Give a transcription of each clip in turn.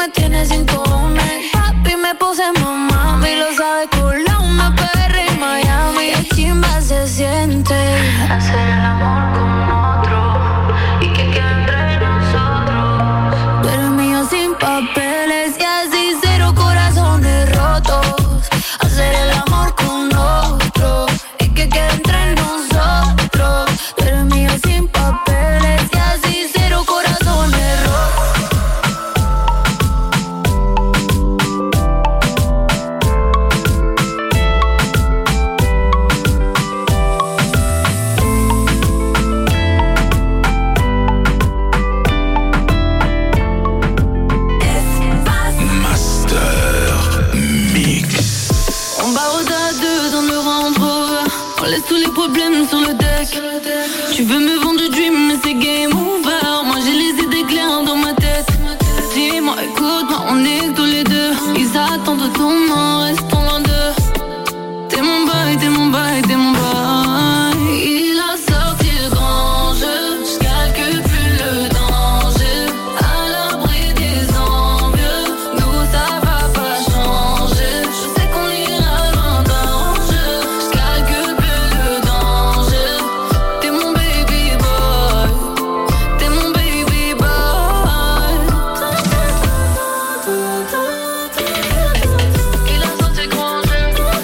me tiene sin cojones. Papi, me puse mamá, y lo sabe Colombia, PR y Miami. Qué chimba se siente hacer el amor con otro y que quede entre nosotros. Tú eres mío sin papeles y así cero corazones rotos. Hacer el amor con otro y que quede entre nosotros. Tú eres mío sin papeles y así cero corazones rotos. Tous les problèmes sur le deck. Tu veux me vendre du dream, mais c'est game over. Moi j'ai les idées claires dans ma tête. Dis-moi, écoute-moi, on est que tous les deux. Ils attendent ton nom, restons loin d'eux. T'es mon boy, t'es mon boy, t'es mon boy. Il a sorti le grand jeu. J'calcule plus le danger. À l'abri des envieux, nous ça va pas changer. Je sais qu'on ira loin d'un jeu. J'calcule plus le danger. T'es mon baby boy. T'es mon baby boy. Il a sorti le grand jeu.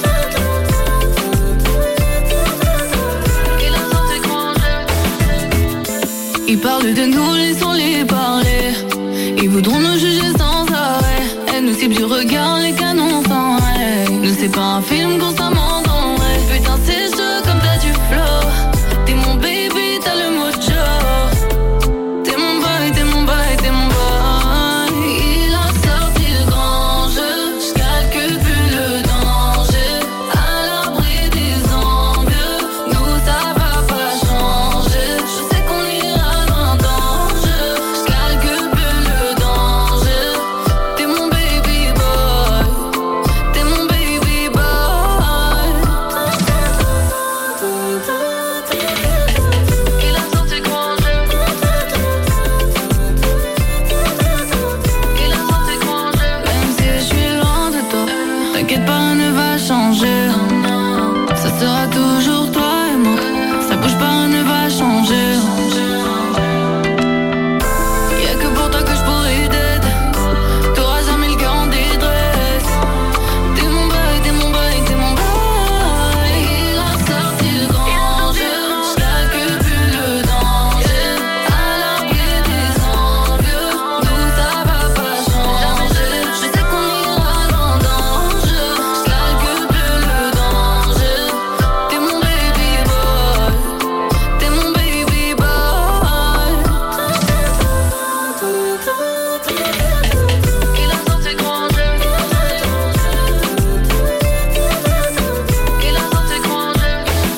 Il a sorti le grand jeu. Ils parlent de nous, laissons-les parler. Ils voudront nous juger sans arrêt. Elle nous cible du regard, les canons sans arrêt. Nous c'est pas un film constamment dans le rêve. Putain c'est chaud comme t'as du flow. T'es mon baby, t'as le mojo. T'es mon boy, t'es mon boy, t'es mon boy. Il a sorti le grand jeu. J'calcule plus le danger. À l'abri des envieux, nous ça va pas changer. Je sais qu'on ira loin d'un jeu. J'calcule plus le danger. T'es mon baby boy. T'es mon baby boy. Il a sorti le grand jeu. Il a sorti le grand jeu. Même si je suis loin de toi, t'inquiète pas, rien ne va changer. Ça sera toujours toi et moi. Ça bouge pas, rien ne va changer. Y'a que pour toi que je pourrais t'aider. T'auras jamais le cœur en détresse. T'es mon boy, t'es mon boy, t'es mon boy. Il a sorti le grand jeu. J'calcule plus le danger. À l'abri des envieux, nous ça va pas changer. Je sais qu'on ira loin d'un jeu. J'calcule plus le danger. T'es mon baby boy. T'es mon baby boy. Il a sorti le grand jeu. Il a sorti le grand jeu.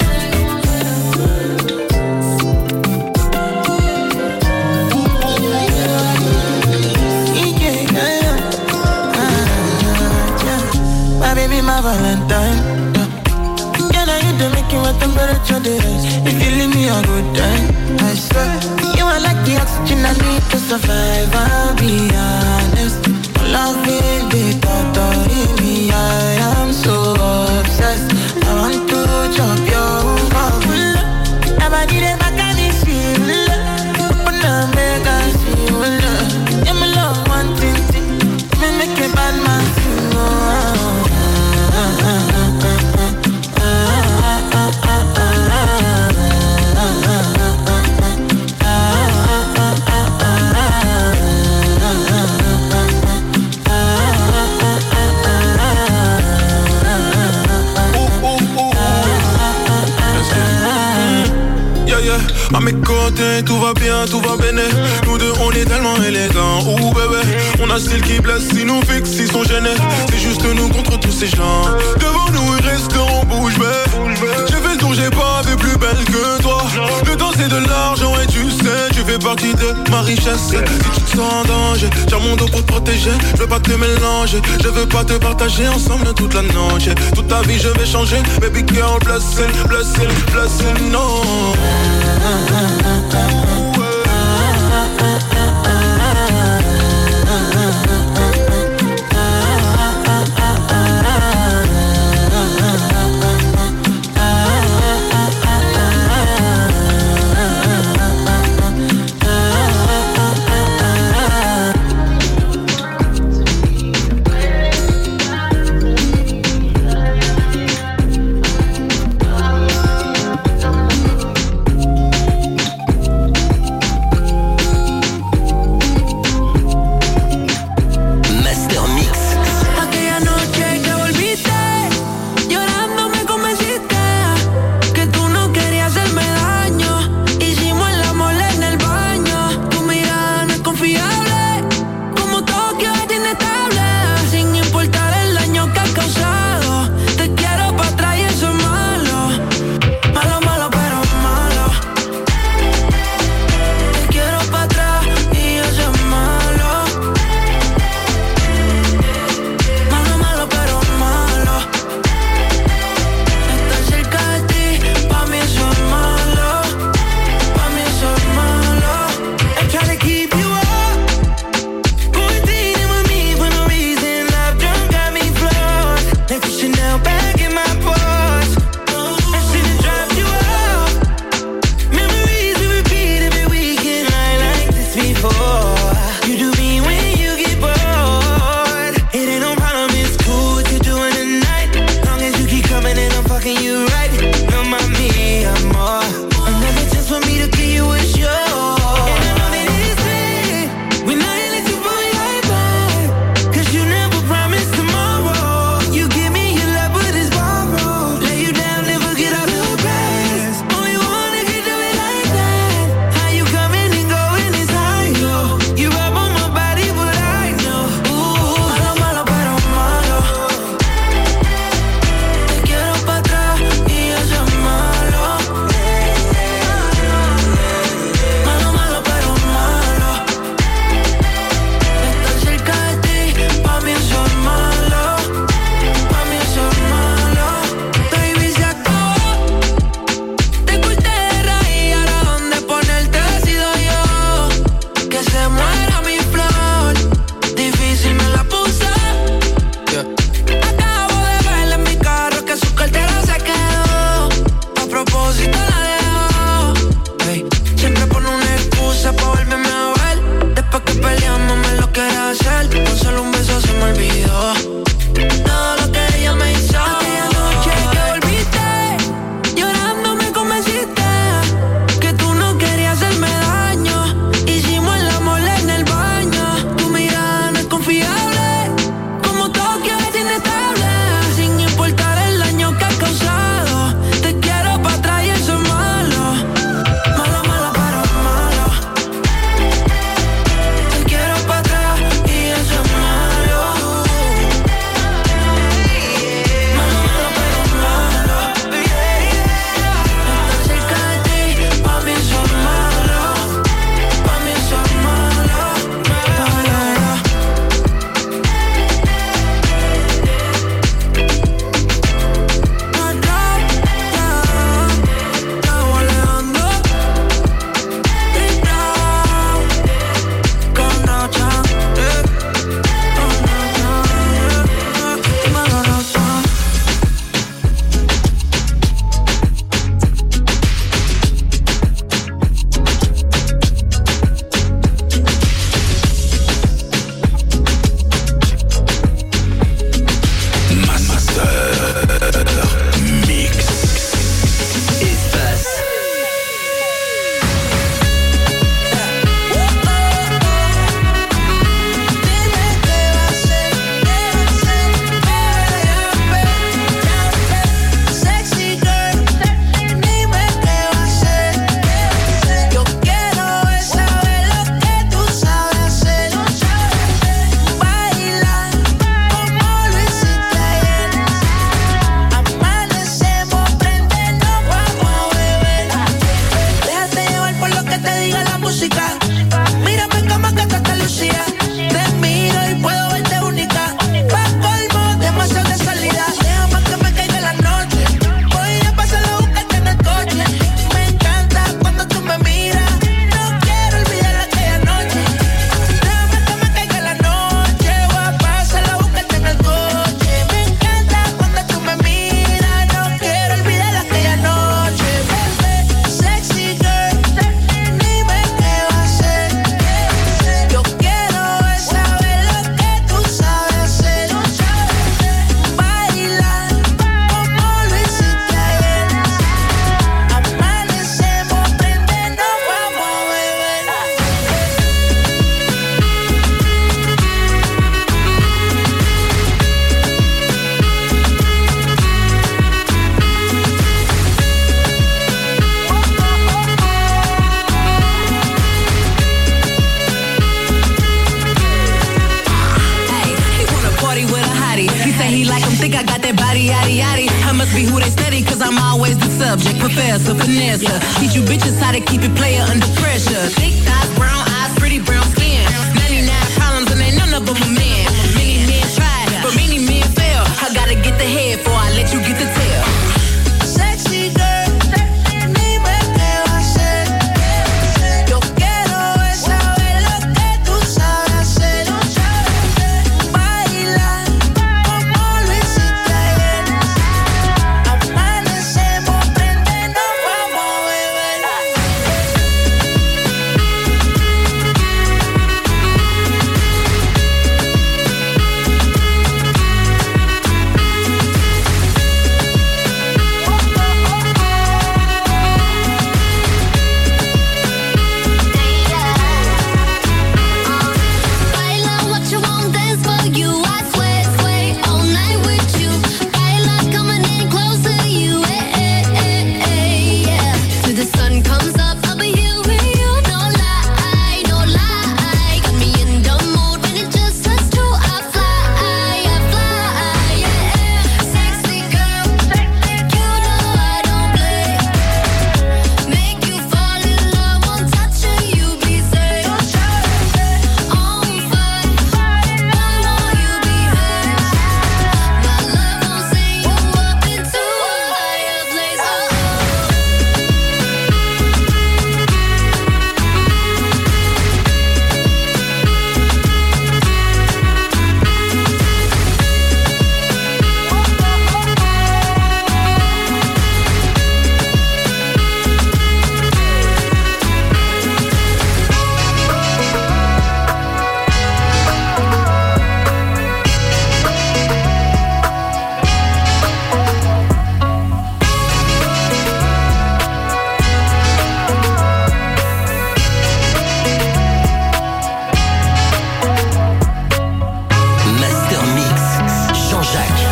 My baby, my Valentine. Can I hit the making what temperature there is? If you leave me a good time, I swear. You are like the oxygen I need to survive, I'll be honest. Love will be totally me, I am so obsessed. I want to chop your heart. Nobody dey back at this shit. Open up, make us see. Yeah, me love one thing. Me make a bad man sing. À mes côtés, tout va bien, tout va bene. Nous deux, on est tellement élégants. Ouh bébé, on a style qui blesse, ils nous fixent, ils sont gênés. C'est juste nous contre tous ces gens. Devant nous, ils resteront bouche bée. J'ai fait le tour, j'ai pas vu plus belle que toi. Le temps c'est de l'argent et tu sais, tu fais partie de ma richesse. Si tu te sens en danger, j'ai mon dos pour te protéger. Je veux pas te mélanger, je veux pas te partager ensemble toute la noche. Toute ta vie je vais changer, baby girl, blessing, blessing, blessing, no. professor, finesse. Teach you bitches how to keep it player under pressure. Thick thighs, brown eyes, pretty brown skin. 99 problems and ain't none of them a man. Many men tried, but many men fail. I gotta get the head before I let you get the tail. Sexy girl, dime qué va a hacer. Yo quiero es saber lo que tú sabes hacer. Bailar como lo hiciste ayer. Amanecemos, prendenos, vamos a beber. Baila what you want, dance for you. I sway all night with you. Baila coming in close to you. Yeah. Till the sun comes up, I'll be here with you. No lie. Got me in the mood when it just us two. I fly. Yeah. Sexy girl, you know I don't play. Make you fall in love, one touch and you be safe. On fire, why won't you be hurt? My love won't send you up into a higher place. Master Mix, Jean-Jacques.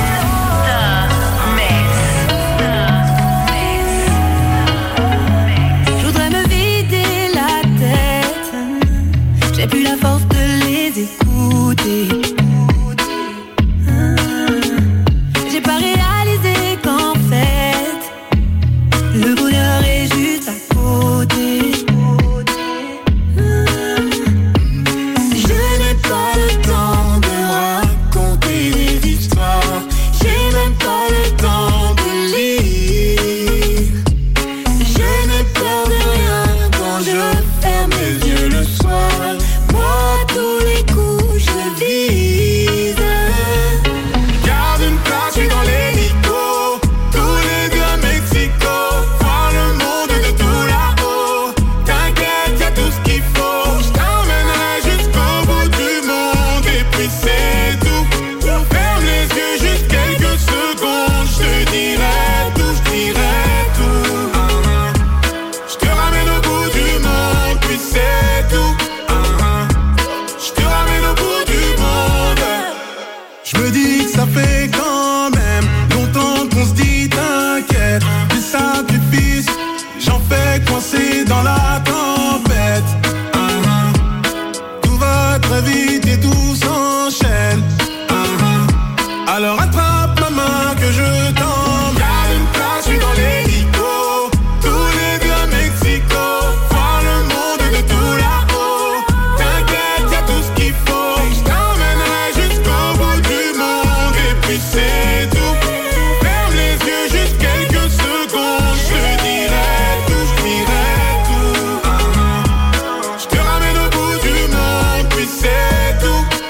Je voudrais me vider la tête. J'ai plus la force de les écouter. J'ai pas réalisé qu'en fait le bonheur est juste à côté. Je n'ai pas le temps de raconter des histoires. J'ai même pas le temps de lire. Je n'ai peur de rien quand je ferme les yeux le soir. Moi, tous les coups, je vise. Garde une place, je suis dans l'hélico. Tous les deux à Mexico. Voir le monde de tout là-haut. T'inquiète, y'a tout ce qu'il faut. Je t'emmènerai jusqu'au bout du monde. Et puis c'est tout. Ferme les yeux juste quelques secondes. Je te dirai tout, je dirai tout. Je te ramène au bout du monde. Puis c'est tout. Je te ramène au bout du monde. Je me dis que ça fait quand même longtemps qu'on se dit t'inquiète. Des sacrifices, j'en fais coincer dans la tempête. Tout va très vite et tout s'enchaîne. Alors attrape ma main que je t'emmène. Garde une place, je suis dans l'hélico. Tous les deux à Mexico. Voir le monde de tout là-haut. T'inquiète, y'a tout ce qu'il faut. Je t'emmènerai jusqu'au bout du monde. Et puis c'est tout. Ferme les yeux juste quelques secondes. Je te dirai tout, je dirai tout. Je te ramène au bout du monde. Puis c'est tout.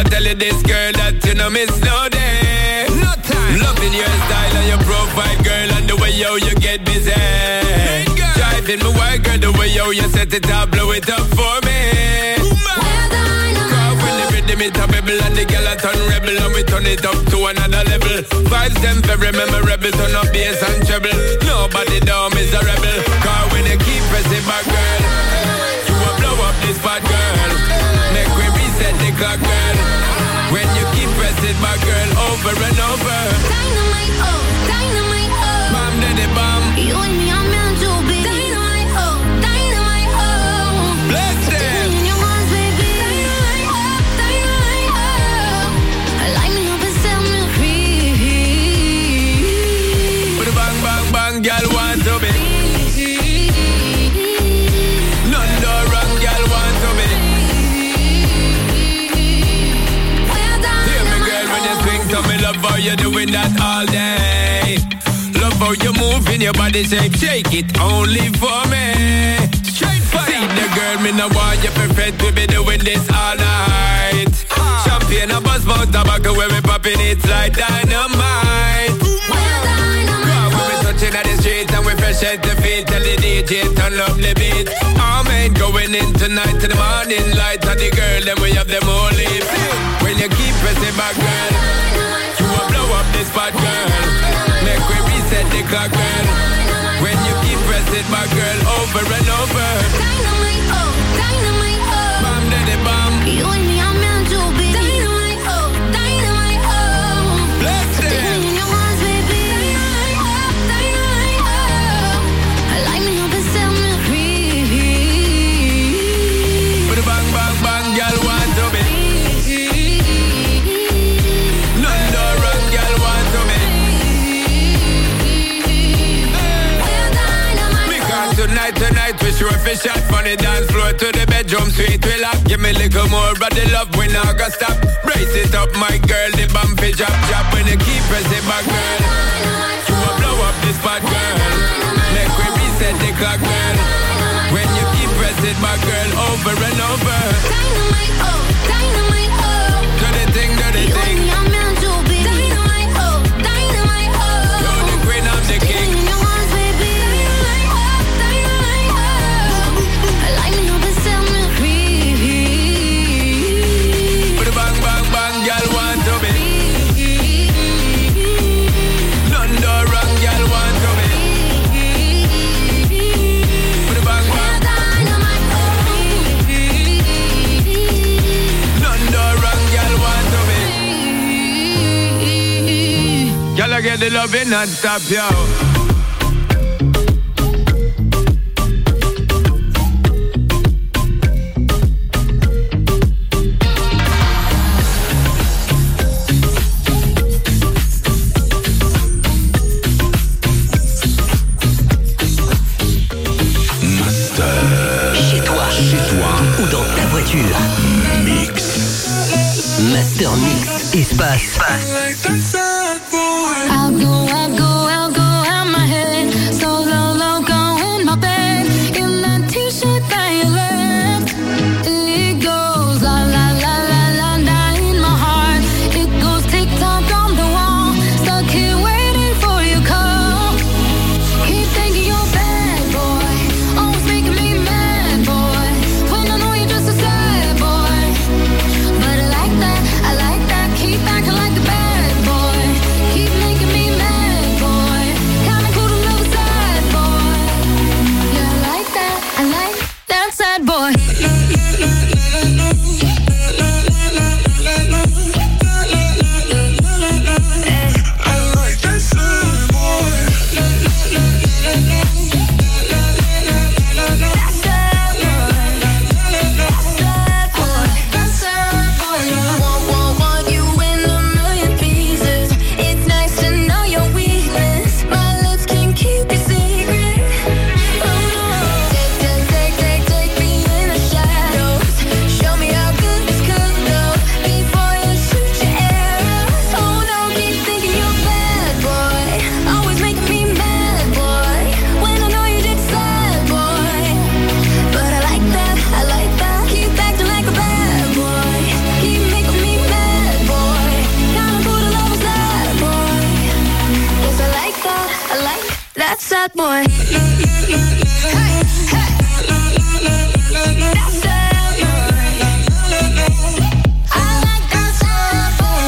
I tell you this, girl, that you know miss no day. No time. Loving your style and your profile, girl, and the way yo you get busy. Driving me wild, girl, the way yo you set it up, blow it up for me. Cause when the rhythm it a bubble and the girl a turn rebel, and we turn it up to another level. Vibes them very memorable, turn up bass and treble. Nobody down is a rebel. Cause when you keep pressing back, girl, you will blow up this spot, girl. Make we reset the clock, girl. When you keep pressing back, girl, over and over. Dynamite, oh, dynamite, oh. Bam, daddy, bam. You and me are meant to be. Dynamite, oh, dynamite, oh. Bless them. In your arms, baby. Dynamite, oh, dynamite, oh. Light me up and set me free. With a bang, bang, bang, girl want to be. None do wrong, girl want to be. Hear me, girl, when you swing to me, love how you doing that all day. Love how you move in your body shape, shake it only for me. Straight fire. See the girl, me no want you perfect, we be doing this all night. Champagne, a buzz, mouth, tobacco, where we popping it like dynamite. Touching at the street and we fresh at the feet. Tell the DJ turn up the beat. All men going in tonight to the morning light. And the girl then we have them all live. When you keep pressing back, girl, you will blow up this spot, girl. Make we reset the clock, girl. When you keep pressing back, girl, over and over. Dynamite, oh, dynamite, oh. Bam, daddy, bam. You and me are meant to be. Dynamite, oh, dynamite, oh. Bless them. In your arms, baby. Dynamite, oh, dynamite, oh. Light me up and set me free. With a bang, bang, bang, girl want to be. None do wrong, girl want to be. Because tonight we sure fish shot from the dance floor to the bedroom suite. We lock, give me a little more, but the love we not gonna stop. Brace it up, my girl, the bump it drop. When you keep pressing back, girl, you will blow up this spot, girl. Make we reset the clock, girl. When you keep pressing back, girl, over and over. Dynamite, oh, dynamite, oh. Do the thing, do the You thing. and me are meant to be. Dynamite, oh, dynamite, oh. You're the queen, I'm the king. In your arms, baby. Dynamite, oh, dynamite, oh. Light me up and set me free. With a bang, bang, bang, girl want to be. None do wrong, girl want to be. With a bang, bang. None do wrong, girl want to be. Girl, I get the loving and stop, yo. Chez toi ou dans ta voiture. Mix. Master Mix. Espace. I'll go out my head. So low, go in my bed. In that t-shirt that you left. It goes la la la la la la in my heart. It goes tick-tock on the wall. Stuck here waiting for your call. Keep thinking you're bad, boy. Always making me mad, boy. When I know you're just a sad boy. But I like that. Keep acting like a bad boy. Keep making me mad, boy. sad boy. Hey, hey. That sad boy. I like that sad boy.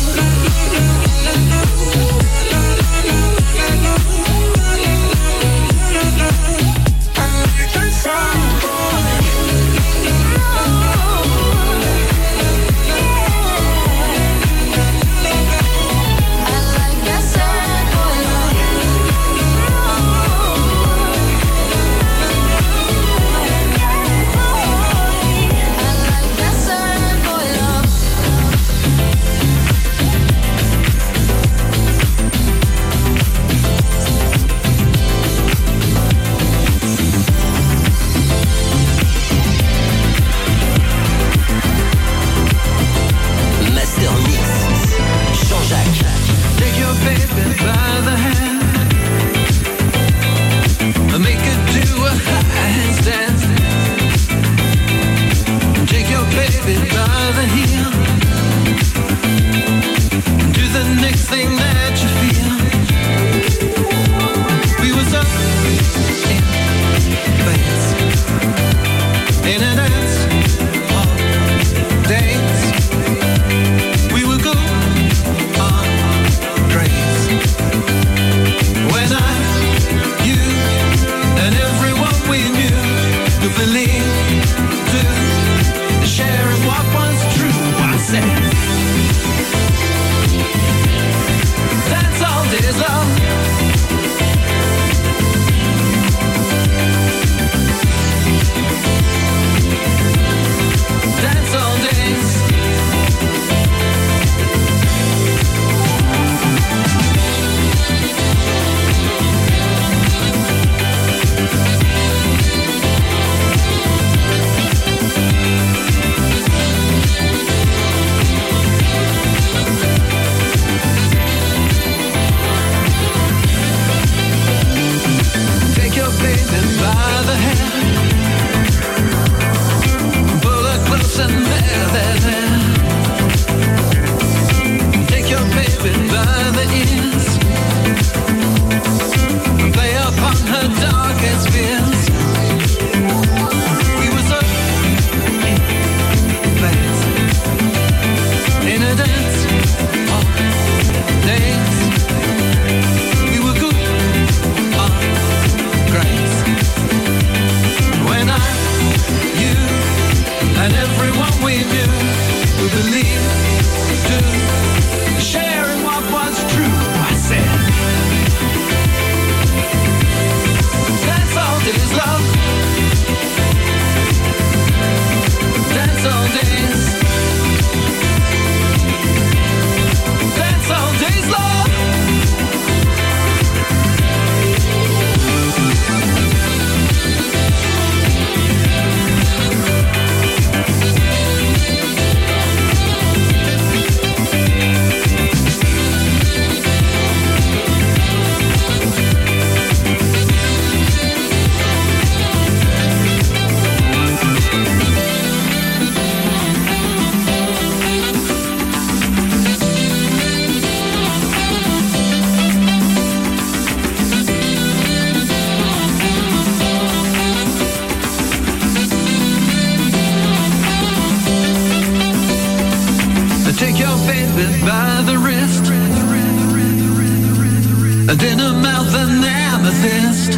and in her mouth an amethyst,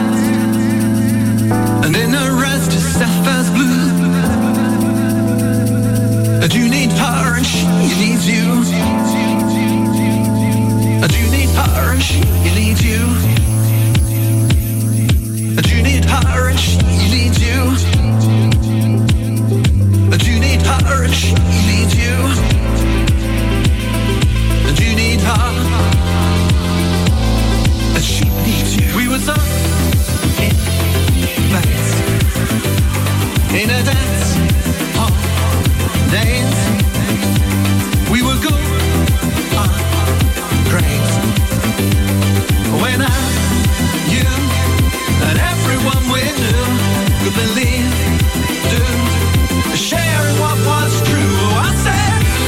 and in her eyes just sapphire's blue. And you need her and she needs you. And you need her and she needs you. And you need her and she needs you. And you need her and she needs you. And you need her and she needs you. We were so in place, in a dance hall dance. We were good on grace. When I, you, and everyone we knew could believe, do, sharing what was true. I said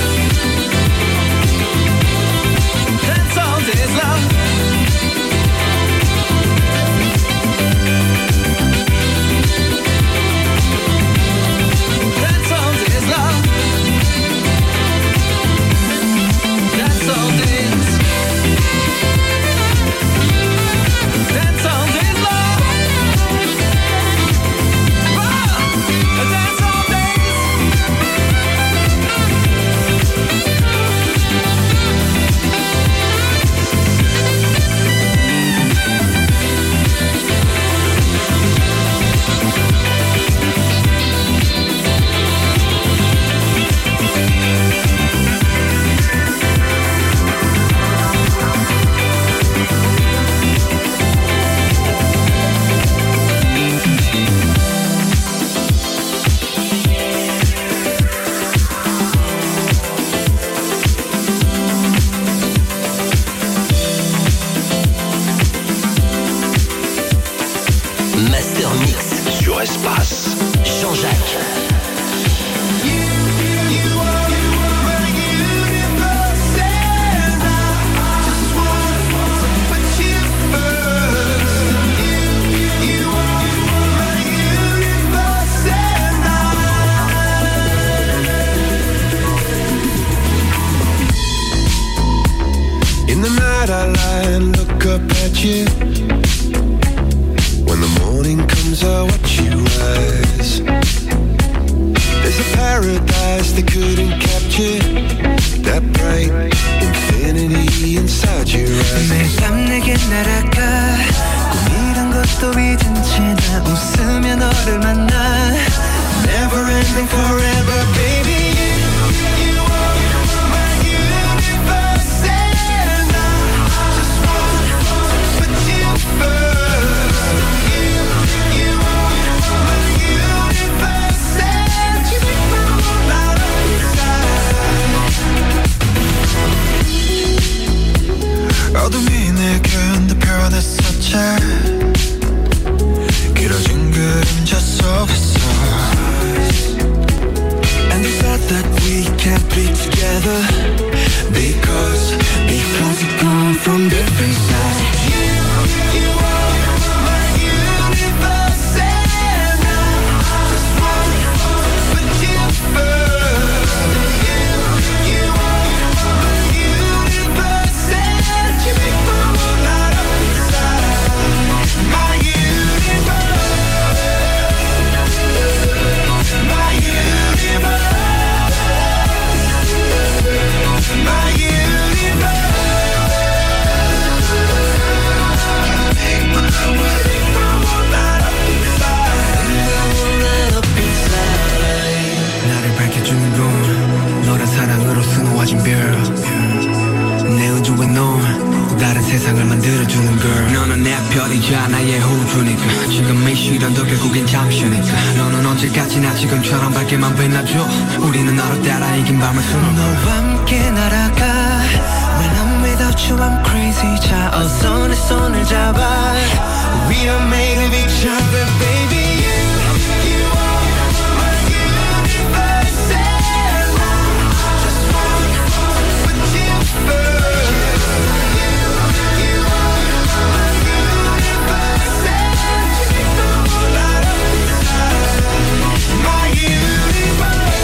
night I lie and look up at you. When the morning comes I watch you rise. There's a paradise they couldn't capture. That bright infinity inside your eyes. 매일 밤 내게 날아가 꿈이란 것도 잊은 채 나 웃으며 너를 만나. Never ending forever baby. 어둠이 내게 편했었지. 길어진 그림자 속에서. And they said that we can't be together because we come from different sides. You are my universe and I just wanna put you first. You are my universe and you make my world light up inside. My universe, my universe, my universe. 나를 밝혀주는 건 너란 사랑으로 수놓아진 별. 내 우주에 넌 다른 세상을 만들어주는 girl. 너는 내 별이자 나의 호주니까. 지금 이 시련도 결국엔 잠시니까. 너는 언제까지나 지금처럼 밝게만 빛나줘. 우리는 너를 따라 이긴 밤을 수놓아. 너와 함께 날아가. When I'm without you I'm crazy. 자 어서 내 손을 잡아. We are made of each other baby. You are my universe and I just wanna put you first. You are my universe and you make the world light up inside. My universe,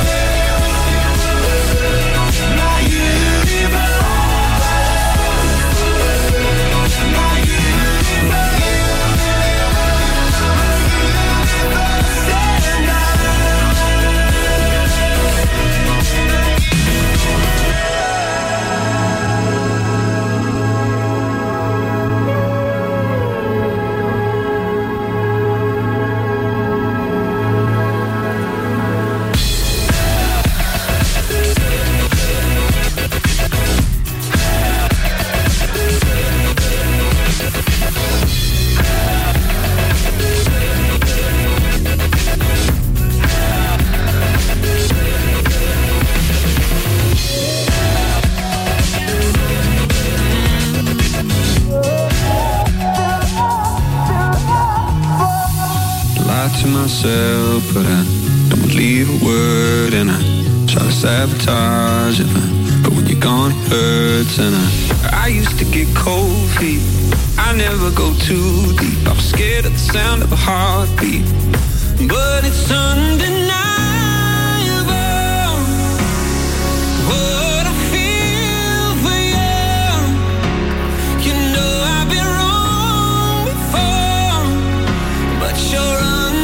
my universe, my universe. To myself, but I don't believe a word, and I try to sabotage it, but when you're gone it hurts. And I used to get cold feet, I never go too deep. I was scared of the sound of a heartbeat, but it's undeniable what I feel for you. You know I've been wrong before, but you're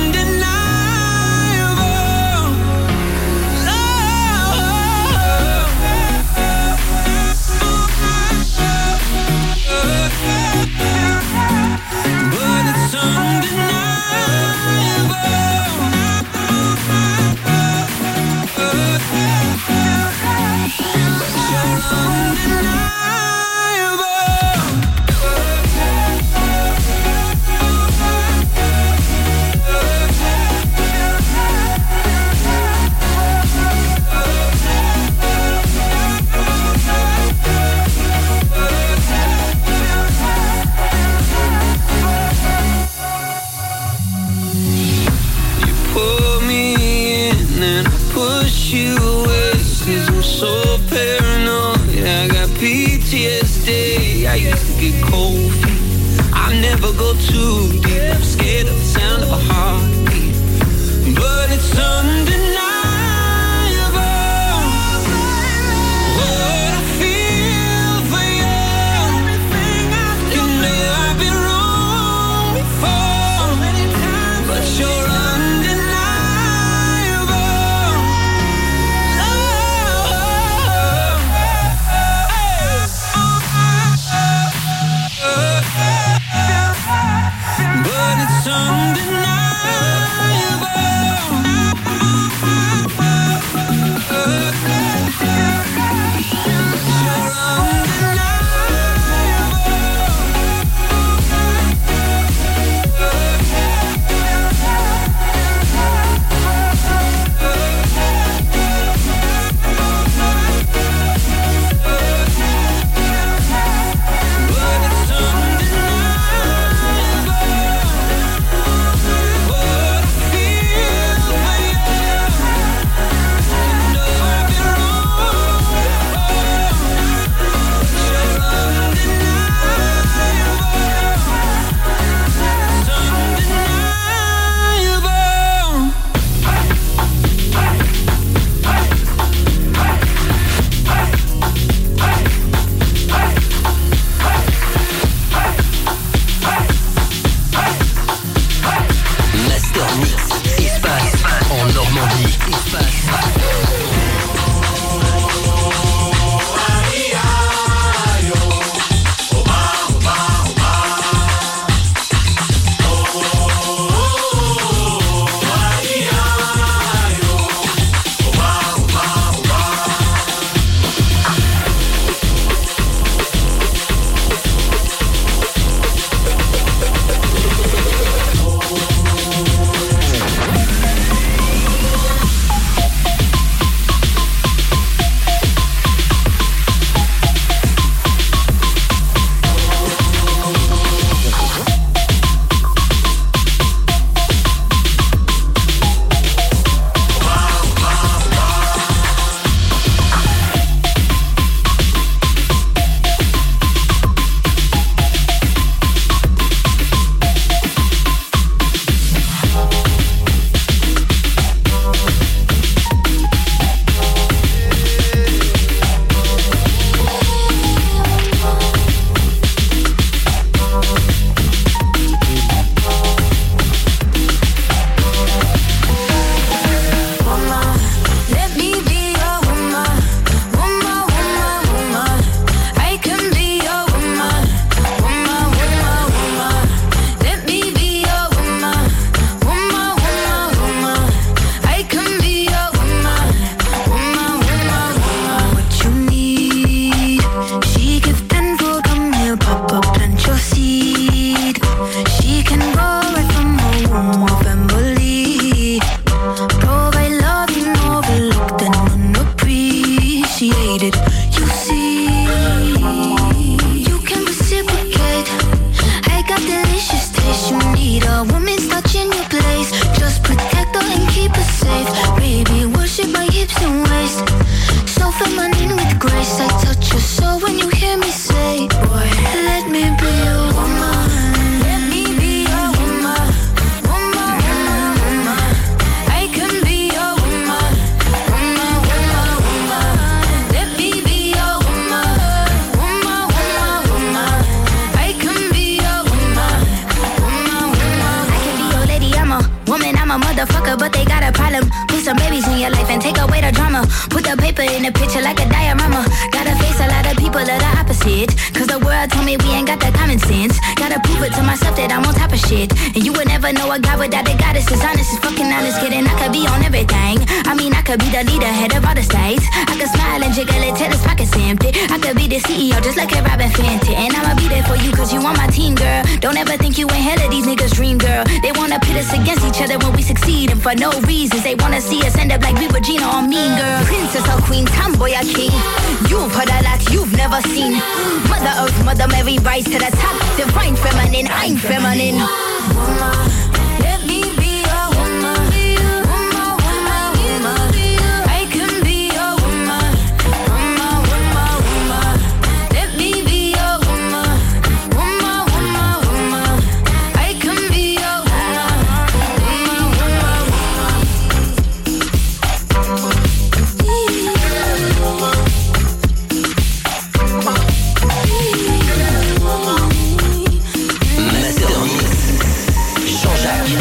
PTSD. I used to get cold feet, I never go too deep. I'm scared of the sound of a heartbeat, but it's undeniable what I feel for you. see. You can reciprocate. I got delicious taste. You need a woman's touch in your place. Just protect her and keep her safe. Baby, worship my hips and waist. So feminine with grace. I touch your soul when you hear me say, boy, let me be your woman. Let me be your woman. Woman, woman, woman. I can be your woman. Woman, woman, woman. Let me be your woman. Woman, woman, woman. I can be your woman. Woman, woman. I can be your lady, I'm a woman, I'm a motherfucker, but they got a problem. Put some babies in your life and take away the drama. Put the paper in the picture like a diorama. Gotta face a lot of people that are opposite. Cause the world told me we ain't got that common sense. Gotta prove it to myself that I'm on top of shit. And you would never know a guy without a goddess. Is honest, is fucking honest, kidding. I could be on everything. I mean, I could be the leader, head of all the states. I could smile and jiggle it till his pockets empty. I could be the CEO just like a Robin Fenty. And I'ma be there for you cause you on my team, girl. Don't ever think you ain't hell of these niggas' dream, girl. They wanna pit us against each other when we succeed. And for no reasons, they wanna see us end up like we were Gina or Mean Girl. Princess or queen, tomboy or king. You've heard a lot you've never seen. Mother Earth, Mother Mary, rise to the top. Divine feminine, I'm feminine. Woman, let me be a woman. Woman, woman, woman. I can be a woman. Woman, woman, woman. Let me be a woman. Woman, woman, woman. I can be a woman. Woman, woman, Master Mix, Jean-Jacques.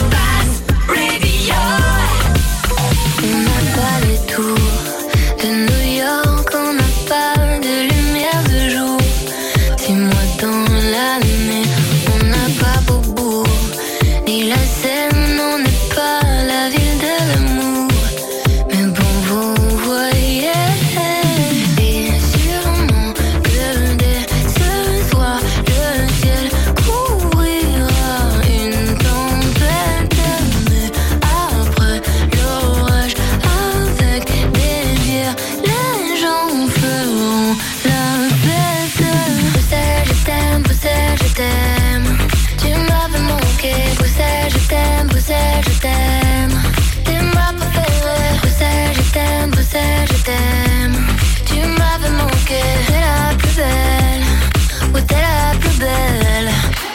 On n'a pas les tours de New York, on n'a pas de lumière de jour. 6 mois dans l'année, on n'a pas Beaubourg ni la Seine, on n'est pas la ville de l'amour. Mais bon, vous voyez, et sûrement que dès ce soir, le ciel couvrira une tempête. Mais après l'orage, avec des bières, les gens feront la fête. Bruxelles, je t'aime, Bruxelles, je t'aime. Tu m'avais manqué, Bruxelles, je t'aime, Bruxelles, je t'aime. T'es ma préférée, Bruxelles, je t'aime, Bruxelles, je t'aime. Tu m'avais manqué, t'es la plus belle, oui t'es la plus belle.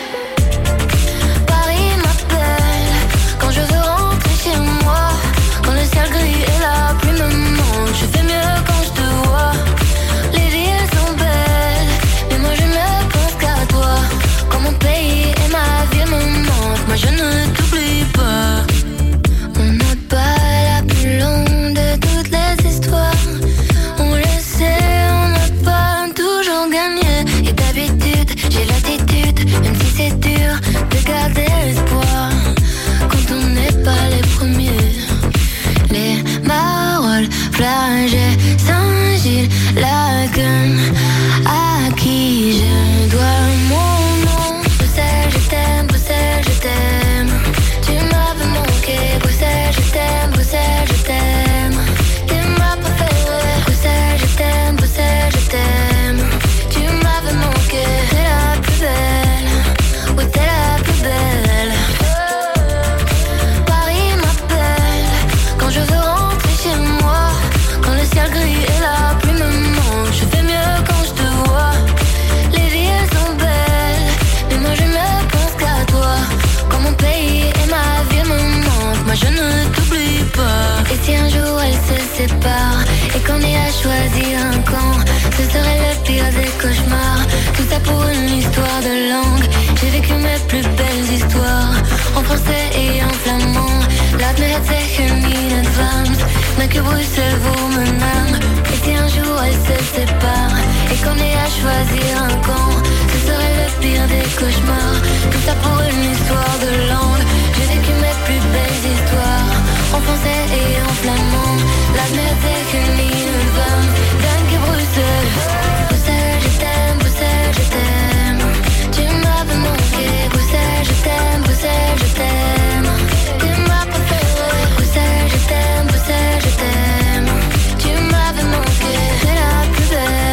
Paris m'appelle quand je veux rentrer chez moi. Quand le ciel gris et la pluie me manquent, je fais mieux quand je te vois. Les villes sont belles, mais moi je ne pense qu'à toi. Quand mon pays et ma ville me manquent, moi je ne t'oublie pas. On n'a pas la plus longue de toutes les histoires. On le sait, on n'a pas toujours gagné. Et d'habitude, j'ai l'attitude, même si c'est dur, de garder l'espoir. Quand on n'est pas les premiers. Les Marolles, Flagey, Saint-Gilles, Laken, à qui je dois mon nom. Bruxelles, je t'aime, Bruxelles, je t'aime. Tu m'avais manqué, Bruxelles, je t'aime, Bruxelles, je t'aime. T'es ma préférée, Bruxelles, je t'aime, Bruxelles, je t'aime. Tu m'avais manqué, t'es la plus belle, oui t'es la plus belle. Paris m'appelle quand je veux rentrer chez moi. Quand le ciel gris et la pluie me manquent, je fais mieux quand je te vois. Les villes sont belles, mais moi je ne pense qu'à toi. Quand mon pays et ma ville me manquent, moi je ne t'oublie pas. Et si un jour elles se séparent et qu'on ait à choisir un camp, ce serait le pire des cauchemars. Tout ça pour une histoire de langue. J'ai vécu mes plus belles histoires en français et en flamand. Laat me het zeggen in advance, mais que Bruxelles vous menant. Et si un jour elles se séparent et qu'on ait à choisir un camp, ce serait le pire des cauchemars. Tout ça pour une histoire de langue. J'ai vécu mes plus belles histoires en français et en flamand. Laat me het zeggen in advance, dank je Bruxelles. Bruxelles, je t'aime, Bruxelles, je t'aime. Tu m'avais manqué, Bruxelles, je t'aime, Bruxelles, je t'aime. T'es ma préférée, Bruxelles, je t'aime, Bruxelles, je t'aime. Tu m'avais manqué, t'es la plus belle.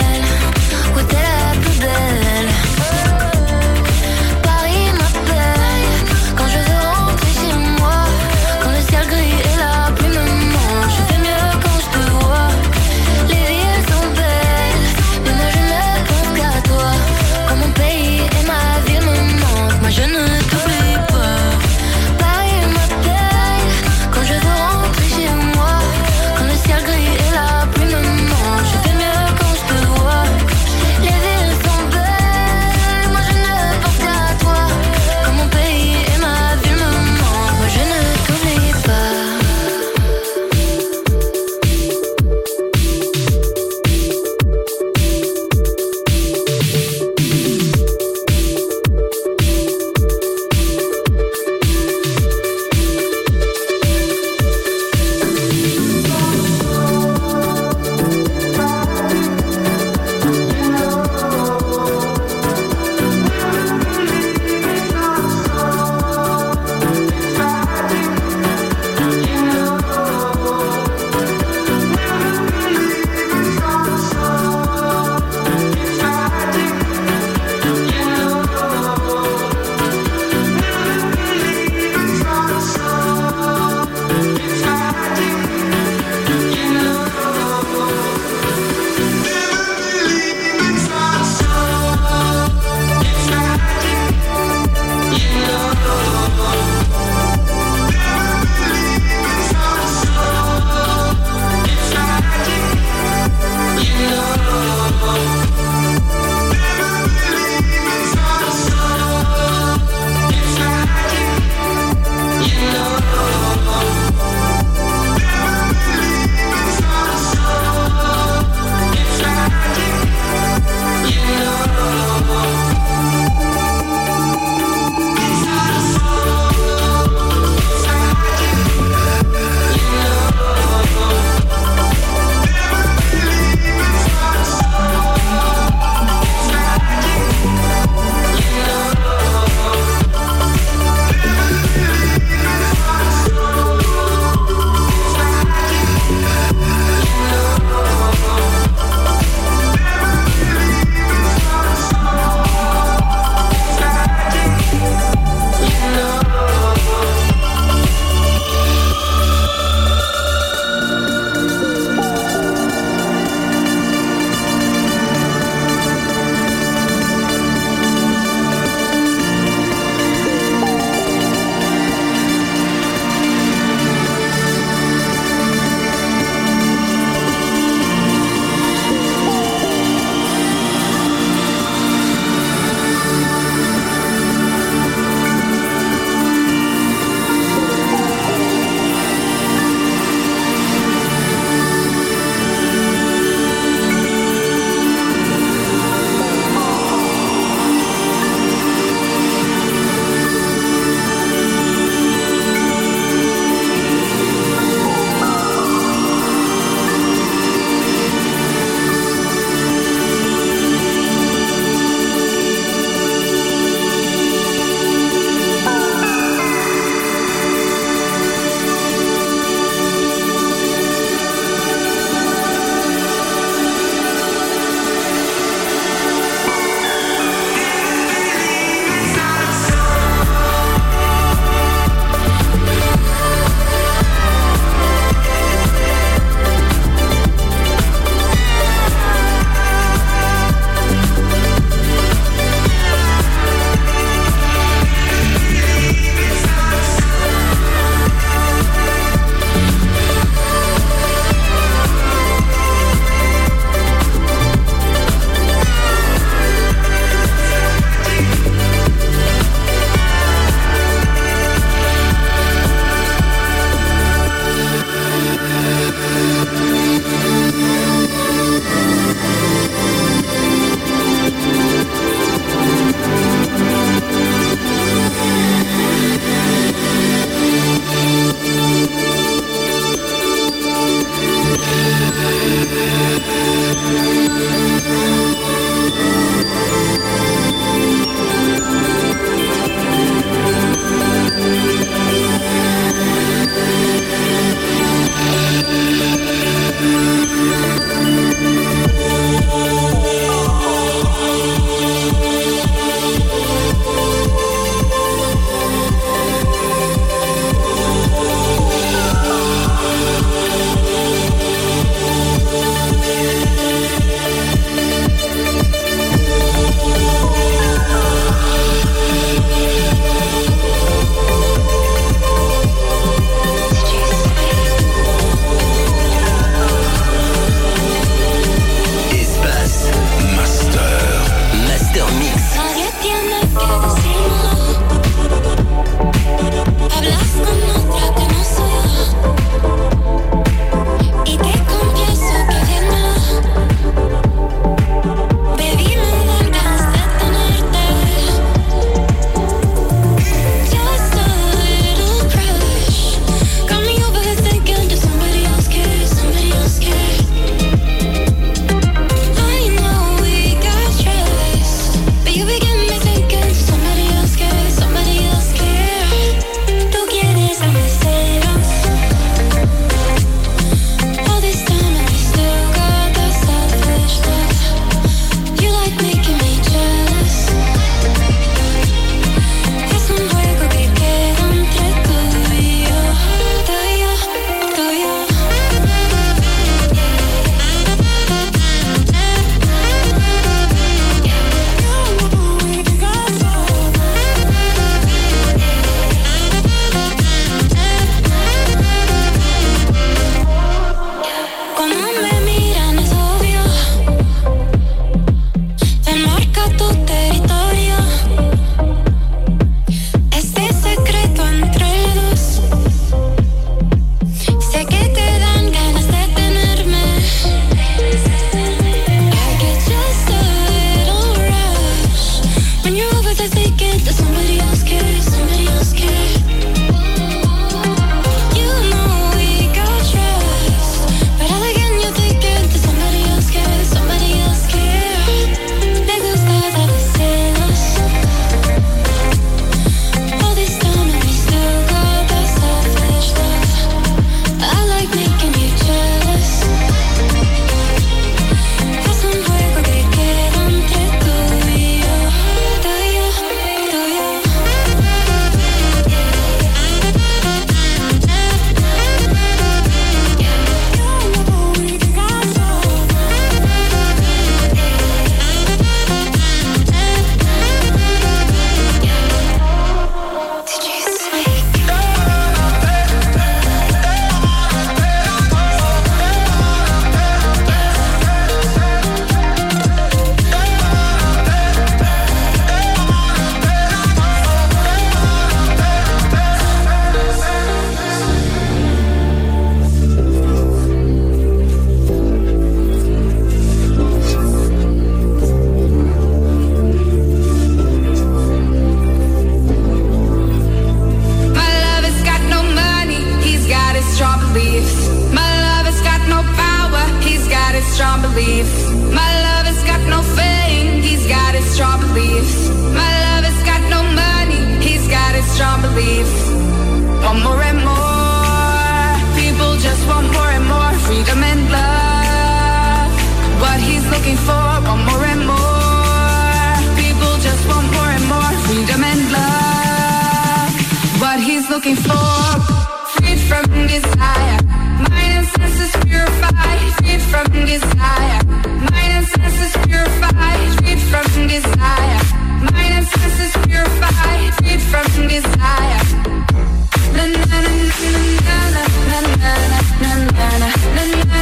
looking for. Freed from desire, mind and senses purified. Freed from desire, mind and senses purified. Freed from desire, mind and senses purified. Freed from desire. Na na na na na na na na na na na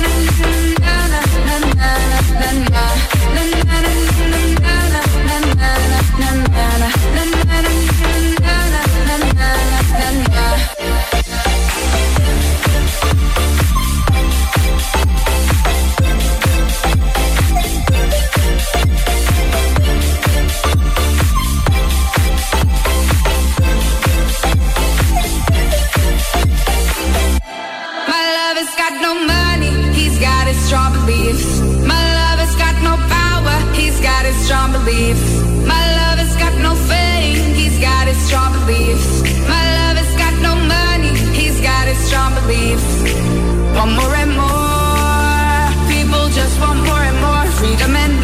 strong beliefs. My love has got no power, he's got his strong beliefs. My love has got no fame, he's got his strong beliefs. My love has got no money, he's got his strong beliefs. Want more and more, people just want more and more freedom and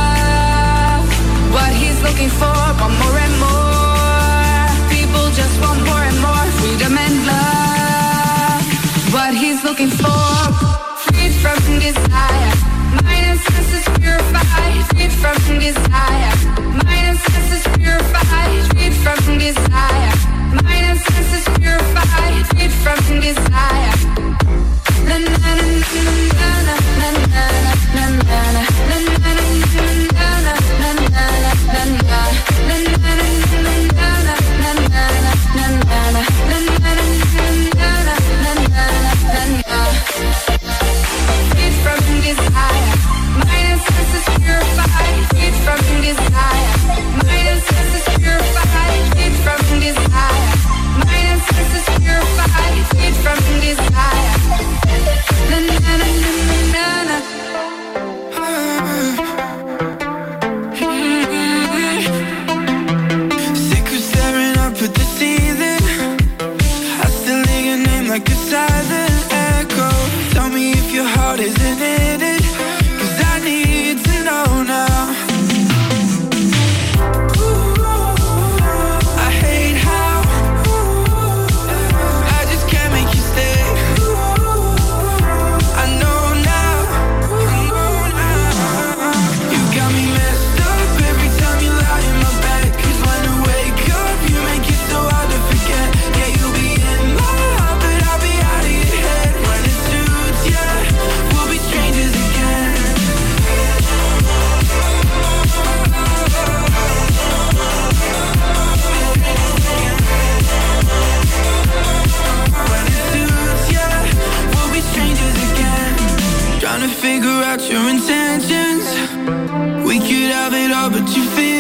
love. What he's looking for, want more and more, people just want more and more freedom and love. What he's looking for. From desire, mind and senses purified. Freed from desire, mind and senses purified. Freed from desire, mind and senses purified. Freed from desire. Na na na na na na na na na na na Your intentions, we could have it all, but you feel